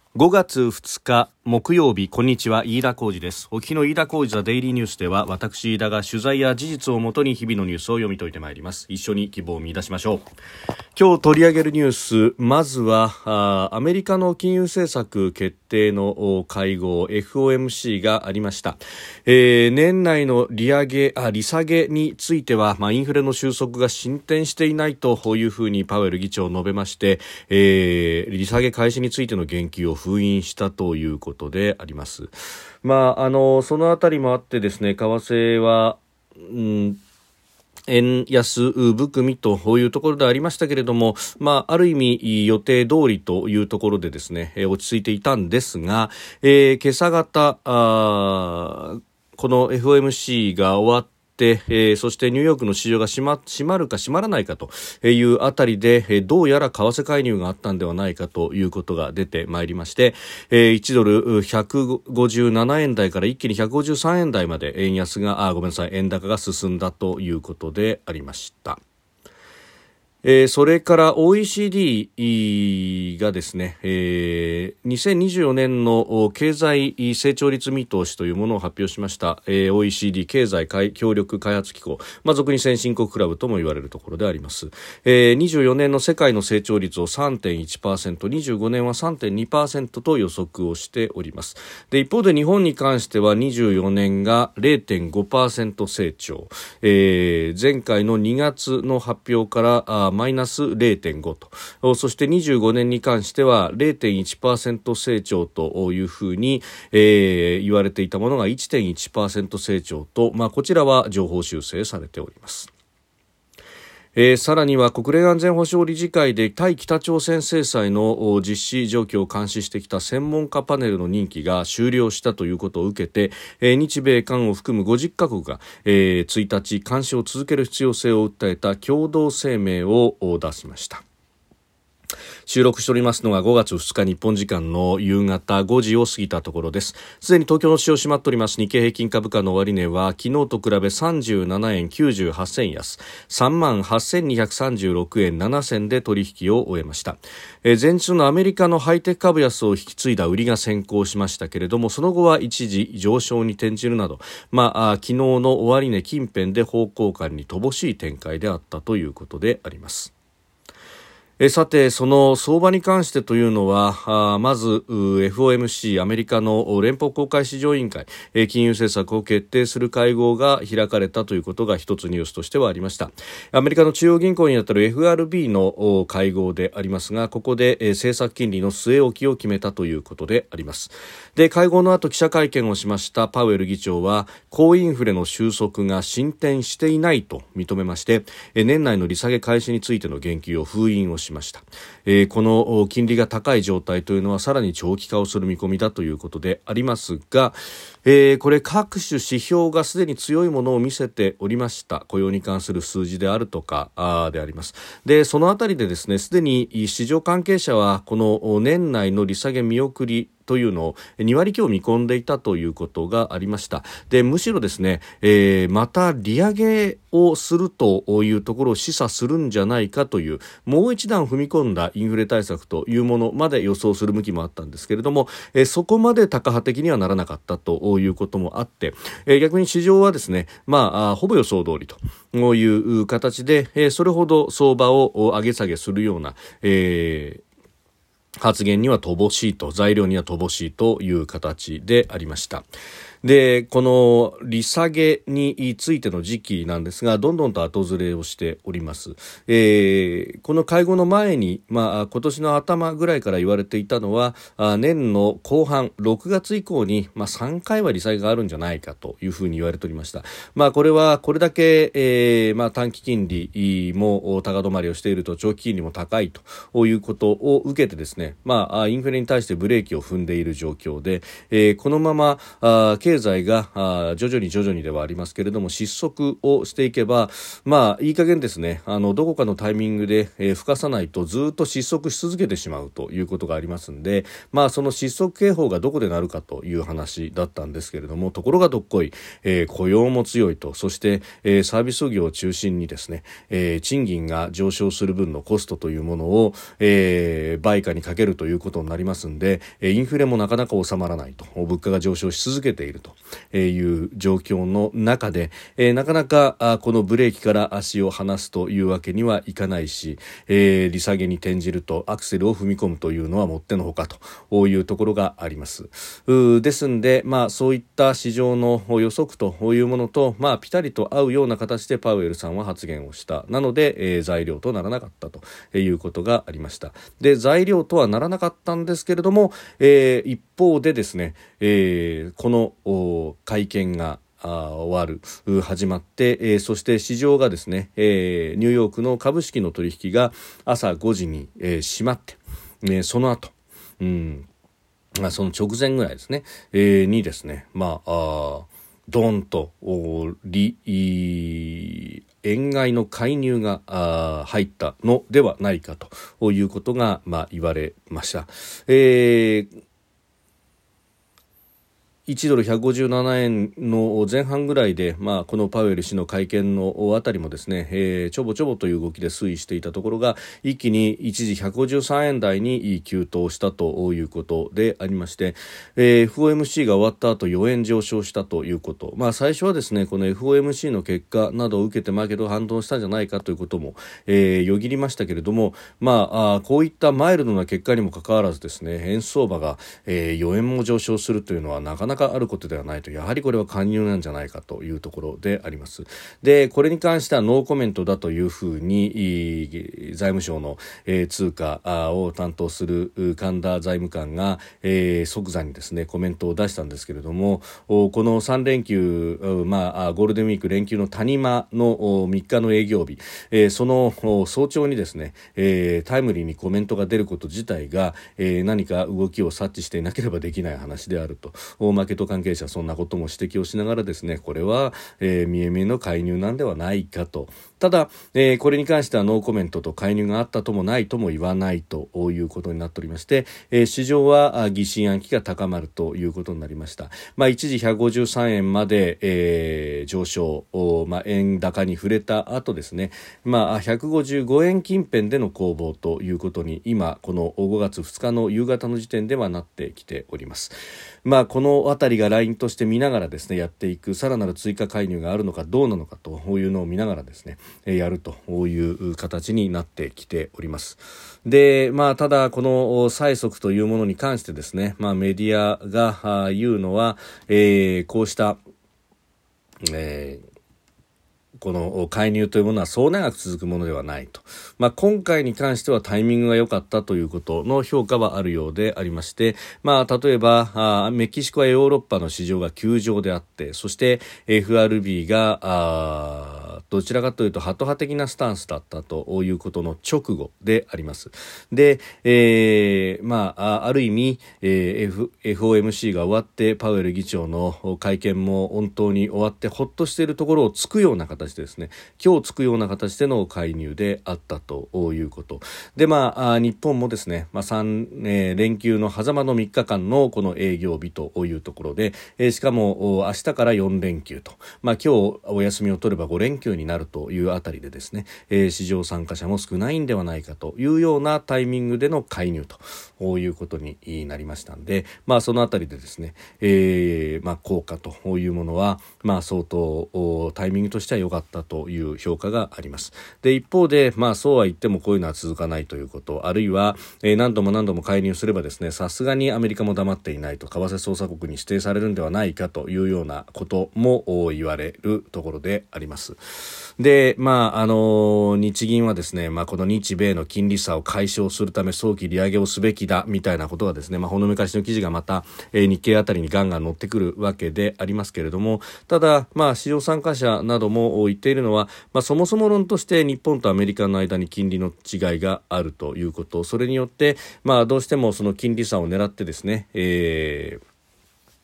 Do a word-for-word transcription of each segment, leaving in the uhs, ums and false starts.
ごがつふつか木曜日、こんにちは、飯田浩司です。お聞きの飯田浩司ザデイリーニュースでは、私飯田が取材や事実をもとに日々のニュースを読み解いてまいります。一緒に希望を見出しましょう。今日取り上げるニュース、まずはあアメリカの金融政策決定の会合 エフオーエムシー がありました。えー、年内の利上げあ利下げについては、まあ、インフレの収束が進展していないというふうにパウエル議長述べまして、えー、利下げ開始についての言及を封印したということであります。まあ、あのそのあたりもあってですね、為替は、うん円安含みというところでありましたけれども、まあ、ある意味予定通りというところでですね、落ち着いていたんですが、えー、今朝方あこの エフオーエムシー が終わってでえー、そしてニューヨークの市場が閉ま、閉まるか閉まらないかというあたりで、えー、どうやら為替介入があったんではないかということが出てまいりまして、えー、いちドルひゃくごじゅうななえん台から一気にひゃくごじゅうさんえん台まで円安があごめんなさい円高が進んだということでありました。えー、それから オーイーシーディー がですね、えー、にせんにじゅうよねんの経済成長率見通しというものを発表しました、えー、オーイーシーディー 経済協力開発機構、まあ、俗に先進国クラブとも言われるところであります。えー、にじゅうよねんの世界の成長率を さんてんいちパーセント、にじゅうごねんは さんてんにパーセント と予測をしております。で、一方で日本に関してはにじゅうよねんが れいてんごパーセント 成長、えー、前回のにがつの発表からあマイナス れいてんご と、そしてにじゅうごねんに関しては れいてんいちパーセント 成長というふうに、えー、言われていたものが いちてんいちパーセント 成長と、まあ、こちらは上方修正されております。えー、さらには国連安全保障理事会で対北朝鮮制裁の実施状況を監視してきた専門家パネルの任期が終了したということを受けて、えー、日米韓を含むごじゅっかこくが、えー、ついたち監視を続ける必要性を訴えた共同声明を出しました。収録しておりますのがごがつふつか日本時間の夕方ごじを過ぎたところです。すでに東京の市場閉まっております。日経平均株価の終値は昨日と比べさんじゅうななえんきゅうじゅうはちせん安 さんまんはっせんにひゃくさんじゅうろくえんななせんで取引を終えました。えー、前日のアメリカのハイテク株安を引き継いだ売りが先行しましたけれども、その後は一時上昇に転じるなど、まあ、あ昨日の終値近辺で方向感に乏しい展開であったということであります。えさて、その相場に関してというのは、あまず エフオーエムシー アメリカの連邦公開市場委員会、え金融政策を決定する会合が開かれたということが一つニュースとしてはありました。アメリカの中央銀行にあたる エフアールビー の会合でありますが、ここで、え政策金利の据え置きを決めたということであります。で、会合の後記者会見をしましたパウエル議長は、高インフレの収束が進展していないと認めまして、え年内の利下げ開始についての言及を封印をしました。えー、この金利が高い状態というのはさらに長期化をする見込みだということでありますが、えー、これ各種指標がすでに強いものを見せておりました。雇用に関する数字であるとかあであります。で、そのあたりでですね、すでに市場関係者はこの年内の利下げ見送りというのをにわりきょう見込んでいたということがありました。で、むしろですね、えー、また利上げをするというところを示唆するんじゃないかというもう一段踏み込んだインフレ対策というものまで予想する向きもあったんですけれども、えー、そこまで高派的にはならなかったということもあって、えー、逆に市場はですね、まあ、ほぼ予想通りという形で、えー、それほど相場を上げ下げするような、えー発言には乏しいと、材料には乏しいという形でありました。で、この利下げについての時期なんですが、どんどんと後ずれをしております。えー、この会合の前に、まあ、今年の頭ぐらいから言われていたのは、年の後半、ろくがつ以降に、まあ、さんかいは利下げがあるんじゃないかというふうに言われておりました。まあ、これはこれだけ、えーまあ、短期金利も高止まりをしていると、長期金利も高いということを受けてですね、まあ、インフレに対してブレーキを踏んでいる状況で、えー、このままあ経済が徐々に徐々にではありますけれども失速をしていけば、まあいい加減ですね、あのどこかのタイミングで、えー、吹かさないとずっと失速し続けてしまうということがありますんで、まあその失速警報がどこで鳴るかという話だったんですけれども、ところがどっこい、えー、雇用も強いと、そして、えー、サービス業を中心にですね、えー、賃金が上昇する分のコストというものを、えー、売価にかけるということになりますんで、インフレもなかなか収まらないと、物価が上昇し続けているという状況の中で、なかなかこのブレーキから足を離すというわけにはいかないし、利下げに転じるとアクセルを踏み込むというのはもってのほかというところがあります。ですんで、まあ、そういった市場の予測というものと、まあ、ピタリと合うような形でパウエルさんは発言をしたなので、えー、材料とならなかったということがありました。で、材料とはならなかったんですけれども、えー、一方でですね、えー、この会見が終わる始まって、えー、そして市場がですね、えー、ニューヨークの株式の取引が朝ごじに、えー、閉まって、えー、その後、うんまあ、その直前ぐらいですね、えー、にですね、まあ、あドーンと利円買いの介入が入ったのではないかということが、まあ、言われました。えーいちドルひゃくごじゅうななえんの前半ぐらいで、まあ、このパウエル氏の会見のあたりもですね、えー、ちょぼちょぼという動きで推移していたところが一気に一時ひゃくごじゅうさんえん台に急騰したということでありまして、えー、エフオーエムシー が終わった後よえん上昇したということ、まあ、最初はですねこの エフオーエムシー の結果などを受けてマーケットが反応したんじゃないかということも、えー、よぎりましたけれども、まあ、あこういったマイルドな結果にもかかわらずですね円相場が、えー、よえんも上昇するというのはなかなかあることではないと、やはりこれは介入なんじゃないかというところであります。で、これに関してはノーコメントだというふうに財務省の、えー、通貨を担当する神田財務官が、えー、即座にですねコメントを出したんですけれども、このさん連休、まあ、ゴールデンウィーク連休の谷間のみっかの営業日、えー、その早朝にですね、えー、タイムリーにコメントが出ること自体が、えー、何か動きを察知していなければできない話であると、マーケット関係者はそんなことも指摘をしながらですねこれは、えー、見え見えの介入なんではないかと。ただ、えー、これに関してはノーコメントと介入があったともないとも言わないということになっておりまして、えー、市場は疑心暗鬼が高まるということになりました。まあ、一時ひゃくごじゅうさんえんまで、えー、上昇、まあ、円高に触れた後ですね、まあ、ひゃくごじゅうごえん近辺での攻防ということに今このごがつふつかの夕方の時点ではなってきております。まあ、このあたりがラインとして見ながらですねやっていく、さらなる追加介入があるのかどうなのかというのを見ながらですねやるという形になってきております。で、まあ、ただこの催促というものに関してですね、まあ、メディアが言うのは、えー、こうした、えーこの介入というものはそう長く続くものではないと、まあ、今回に関してはタイミングが良かったということの評価はあるようでありまして、まあ、例えばあメキシコやヨーロッパの市場が休場であって、そして エフアールビー があどちらかというとハト派的なスタンスだったということの直後であります。で、えーまあ、ある意味、えー F、エフオーエムシー が終わってパウエル議長の会見も本当に終わってほっとしているところをつくような形ですね、今日つくような形での介入であったということで、まあ、日本もですね、まあさんえー、連休の狭間のみっかかんのこの営業日というところで、えー、しかも明日からよん連休と、まあ、今日お休みを取ればご連休になるというあたりでですね、えー、市場参加者も少ないんではないかというようなタイミングでの介入ということになりましたので、まあ、そのあたりでですね、えーまあ、効果というものは、まあ、相当タイミングとしては良かったったという評価があります。で、一方で、まあそうは言ってもこういうのは続かないということ、あるいは、えー、何度も何度も介入すればですね、さすがにアメリカも黙っていないと、為替操作国に指定されるんではないかというようなことも言われるところであります。で、まああの日銀はですね、まあこの日米の金利差を解消するため早期利上げをすべきだみたいなことがですね、まあほの昔の記事がまた、えー、日経あたりにガンガン乗ってくるわけでありますけれども、ただまあ市場参加者なども言っているのは、まあ、そもそも論として日本とアメリカの間に金利の違いがあるということ、それによって、まあ、どうしてもその金利差を狙ってですね、えー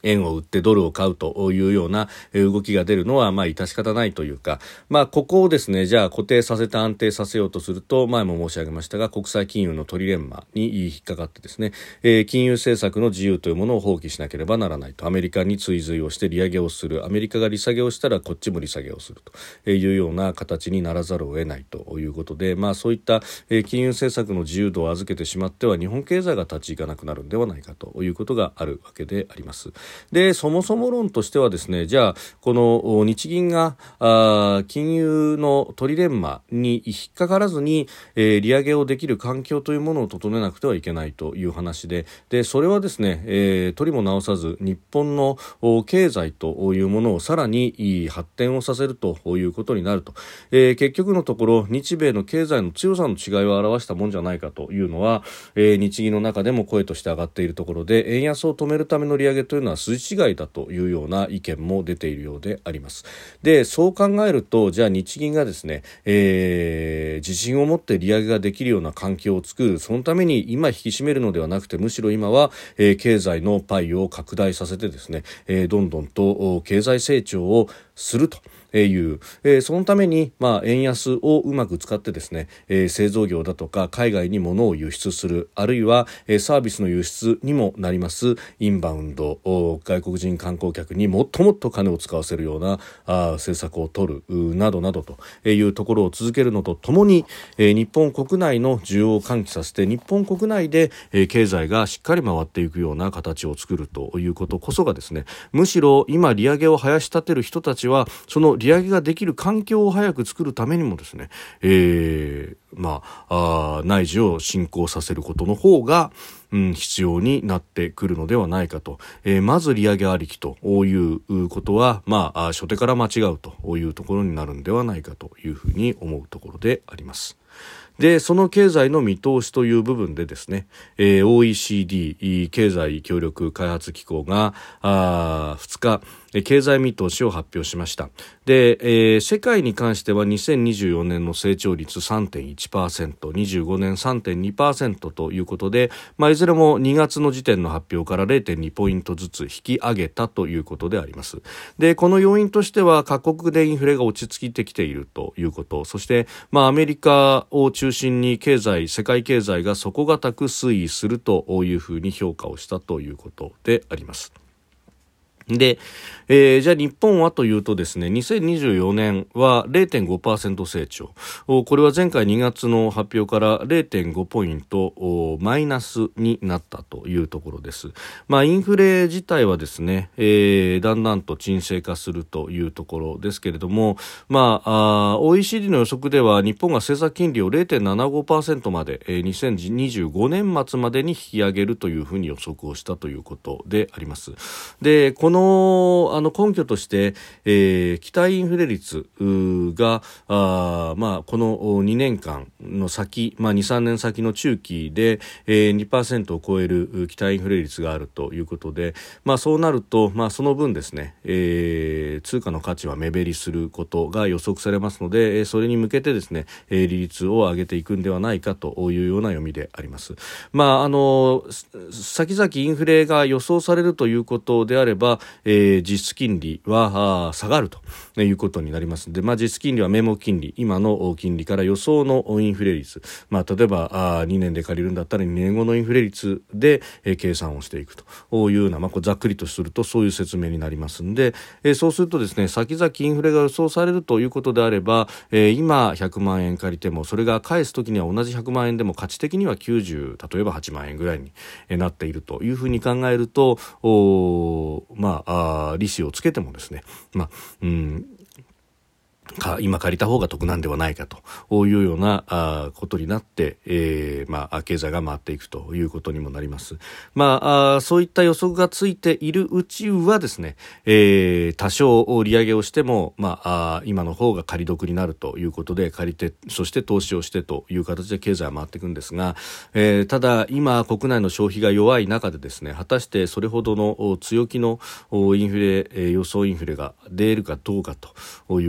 円を売ってドルを買うというような動きが出るのはまあ致し方ないというか、まあここをですねじゃあ固定させて安定させようとすると、前も申し上げましたが国際金融のトリレンマに引っかかってですね、えー、金融政策の自由というものを放棄しなければならないと、アメリカに追随をして利上げをする、アメリカが利下げをしたらこっちも利下げをするというような形にならざるを得ないということで、まあそういった、えー、金融政策の自由度を預けてしまっては日本経済が立ち行かなくなるんではないかということがあるわけであります。でそもそも論としてはですね、じゃあこの日銀があ金融のトリレンマに引っかからずに、えー、利上げをできる環境というものを整えなくてはいけないという話で、でそれはですね、えー、取りも直さず日本の経済というものをさらに発展をさせるということになると、えー、結局のところ日米の経済の強さの違いを表したもんじゃないかというのは、えー、日銀の中でも声として上がっているところで、円安を止めるための利上げというのは筋違いだというような意見も出ているようであります。でそう考えると、じゃあ日銀がですね、えー、自信を持って利上げができるような環境を作る、そのために今引き締めるのではなくて、むしろ今は、えー、経済のパイを拡大させてですね、えー、どんどんと経済成長をするという、えー、そのために、まあ、円安をうまく使ってですね、えー、製造業だとか海外に物を輸出する、あるいは、えー、サービスの輸出にもなりますインバウンド、外国人観光客にもっともっと金を使わせるようなあ政策を取るなどなどというところを続けるのとともに、えー、日本国内の需要を喚起させて日本国内で、えー、経済がしっかり回っていくような形を作るということこそがですね、むしろ今利上げを囃し立てる人たちはその利上げができる環境を早く作るためにもですね、えー、まあ、あ内需を進行させることの方が、うん、必要になってくるのではないかと、えー、まず利上げありきということは、まあ、初手から間違うというところになるんではないかというふうに思うところであります。でその経済の見通しという部分でですね、えー、オーイーシーディー 経済協力開発機構があふつか経済見通しを発表しました。で、えー、世界に関してはにせんにじゅうよねんの成長率 さんてんいちパーセント、にじゅうごねん さんてんにパーセント ということで、まあ、いずれもにがつの時点の発表から れいてんにポイントずつ引き上げたということであります。でこの要因としては各国でインフレが落ち着いてきているということ、そして、まあ、アメリカを中心に経済世界経済が底堅く推移するというふうに評価をしたということであります。で、えー、じゃあ日本はというとですね、にせんにじゅうよねんは れいてんごパーセント 成長、これは前回にがつの発表から れいてんごポイントマイナスになったというところです。まあインフレ自体はですね、えー、だんだんと沈静化するというところですけれども、まあ、あ オーイーシーディー の予測では日本が政策金利を れいてんななごパーセント まで、えー、にせんにじゅうごねん末までに引き上げるというふうに予測をしたということであります。で、このこの、あの根拠として、えー、期待インフレ率があ、まあ、このにねんかんの先、まあ、にさんねん先の中期で、えー、にパーセント を超える期待インフレ率があるということで、まあ、そうなると、まあ、その分ですね、えー、通貨の価値は目減りすることが予測されますので、それに向けてですね、利率を上げていくんではないかというような読みであります。まあ、あの先々インフレが予想されるということであれば、えー、実質金利は下がるということになりますので、まあ、実質金利は名目金利、今の金利から予想のインフレ率、まあ、例えばあにねんで借りるんだったらにねんごのインフレ率で、えー、計算をしていくというような、まあ、こうざっくりとするとそういう説明になりますので、えー、そうするとですね、先々インフレが予想されるということであれば、えー、今ひゃくまんえん借りてもそれが返すときには同じひゃくまんえんでも価値的にはきゅうじゅう、例えばはちまんえんぐらいになっているというふうに考えると、おまああ利子をつけてもですね、まあうんか今借りた方が得なんではないかというようなあことになって、えーまあ、経済が回っていくということにもなります。まあ、あそういった予測がついているうちはですね、えー、多少利上げをしても、まあ、あ今の方が借り得になるということで借りて、そして投資をしてという形で経済は回っていくんですが、えー、ただ今国内の消費が弱い中でですね、果たしてそれほどの強気のインフレ、予想インフレが出るかどうかということ、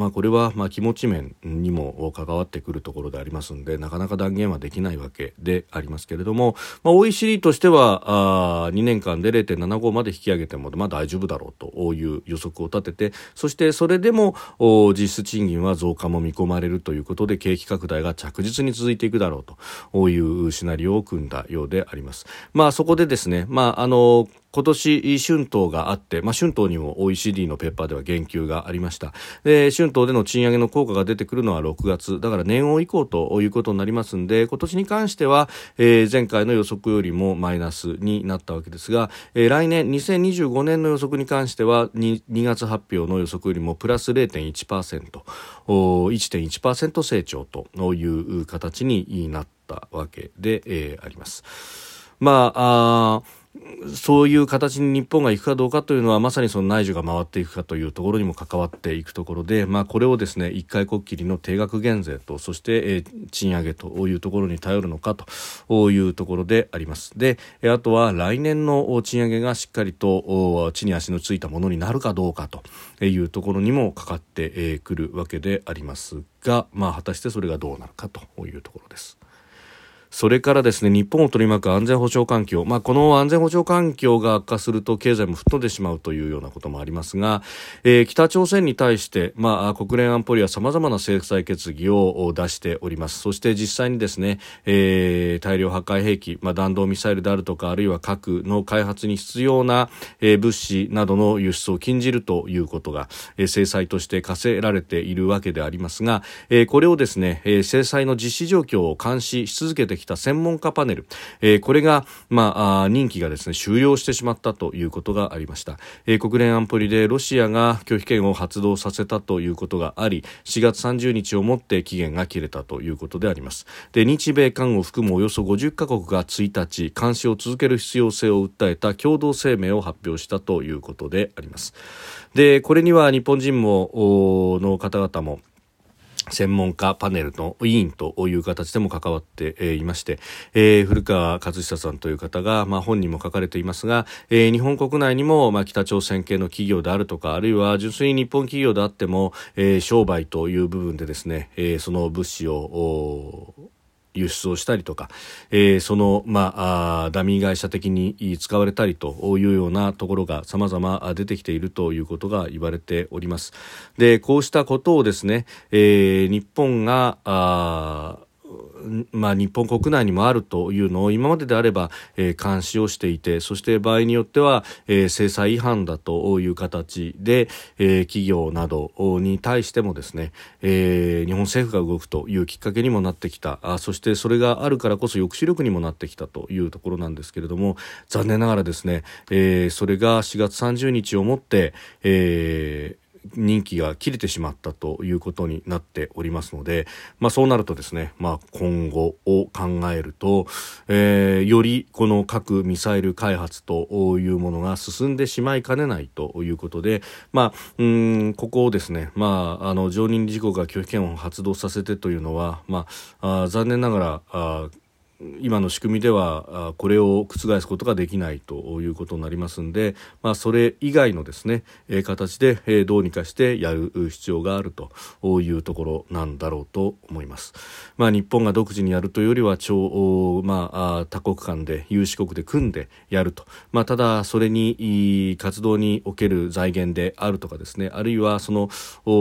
まあ、これはまあ気持ち面にも関わってくるところでありますので、なかなか断言はできないわけでありますけれども、まあ、オーイーシーディー としてはあにねんかんで ゼロてんななご まで引き上げてもまあ大丈夫だろうという予測を立てて、そしてそれでも実質賃金は増加も見込まれるということで、景気拡大が着実に続いていくだろうというシナリオを組んだようであります。まあ、そこでですね、まあ、あの今年春闘があって、まあ、春闘にも オーイーシーディー のペーパーでは言及がありました。で、春闘での賃上げの効果が出てくるのはろくがつだから、年終以降ということになりますんで、今年に関しては、えー、前回の予測よりもマイナスになったわけですが、えー、来年にせんにじゅうごねんの予測に関しては 2, 2月発表の予測よりもプラス ゼロてんいちパーセント、 いってんいちパーセント 成長という形になったわけで、えー、あります。まあ、あそういう形に日本が行くかどうかというのは、まさにその内需が回っていくかというところにも関わっていくところで、まあ、これをですね、一回こっきりの定額減税と、そして、えー、賃上げというところに頼るのかというところであります。で、あとは来年の賃上げがしっかりと地に足のついたものになるかどうかというところにもかかってくるわけでありますが、まあ、果たしてそれがどうなるかというところです。それからですね、日本を取り巻く安全保障環境、まあ、この安全保障環境が悪化すると経済も吹っ飛んでしまうというようなこともありますが、えー、北朝鮮に対して、まあ、国連安保理は様々な制裁決議を出しております。そして実際にですね、えー、大量破壊兵器、まあ、弾道ミサイルであるとか、あるいは核の開発に必要な、えー、物資などの輸出を禁じるということが、えー、制裁として課せられているわけでありますが、えー、これをですね、えー、制裁の実施状況を監視し続けてきた専門家パネル、えー、これが、まあ、任期がですね終了してしまったということがありました。えー、国連安保理でロシアが拒否権を発動させたということがあり、しがつさんじゅうにちをもって期限が切れたということであります。で、日米韓を含むおよそごじゅっかこくがいちにち監視を続ける必要性を訴えた共同声明を発表したということであります。で、これには日本人もの方々も専門家パネルの委員という形でも関わっていまして、えー、古川勝久さんという方が、まあ、本にも書かれていますが、えー、日本国内にも、まあ、北朝鮮系の企業であるとか、あるいは純粋に日本企業であっても、えー、商売という部分でですね、えー、その物資を輸出をしたりとか、えー、その、まあ、あダミー会社的に使われたりというようなところが様々出てきているということが言われております。で、こうしたことをですね、えー、日本があまあ、日本国内にもあるというのを今までであれば、えー、監視をしていて、そして場合によっては、えー、制裁違反だという形で、えー、企業などに対してもですね、えー、日本政府が動くというきっかけにもなってきた。あ、そしてそれがあるからこそ抑止力にもなってきたというところなんですけれども、残念ながらですね、えー、それがしがつさんじゅうにちをもって、えー任期が切れてしまったということになっておりますので、まあ、そうなるとですね、まあ、今後を考えると、えー、よりこの核ミサイル開発というものが進んでしまいかねないということで、まあ、うーんここをですね、まあ、あの常任理事国が拒否権を発動させてというのは、まあ、あ残念ながらあ今の仕組みではこれを覆すことができないということになりますので、まあ、それ以外のですね、えー、形で、えー、どうにかしてやる必要があるというところなんだろうと思います。まあ、日本が独自にやるというよりは超、まあ、多国間で有志国で組んでやると、まあ、ただそれに活動における財源であるとかですね、あるいはその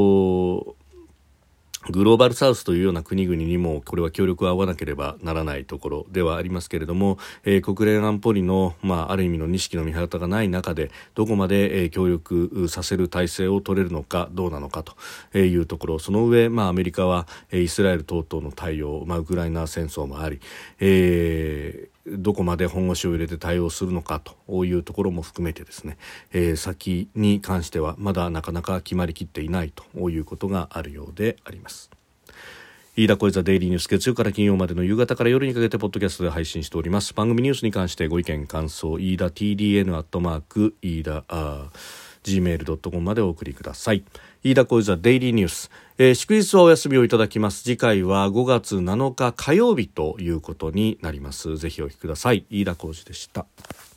グローバルサウスというような国々にもこれは協力を合わなければならないところではありますけれども、えー、国連安保理の、まあ、ある意味の錦の御旗がない中でどこまで、えー、協力させる体制を取れるのかどうなのかというところ、その上、まあ、アメリカは、えー、イスラエル等々の対応、まあ、ウクライナ戦争もあり、えーどこまで本腰を入れて対応するのかというところも含めてですね、えー、先に関してはまだなかなか決まりきっていないということがあるようであります。飯田小泉デイリーニュース、月曜から金曜までの夕方から夜にかけてポッドキャストで配信しております。番組ニュースに関してご意見感想、飯田 ティーディーエヌ アットマーク飯田あ ジーメールドットコム までお送りください。飯田小泉デイリーニュース、えー、祝日はお休みをいただきます。次回はごがつなのか火曜日ということになります。ぜひお聞きください。飯田小泉でした。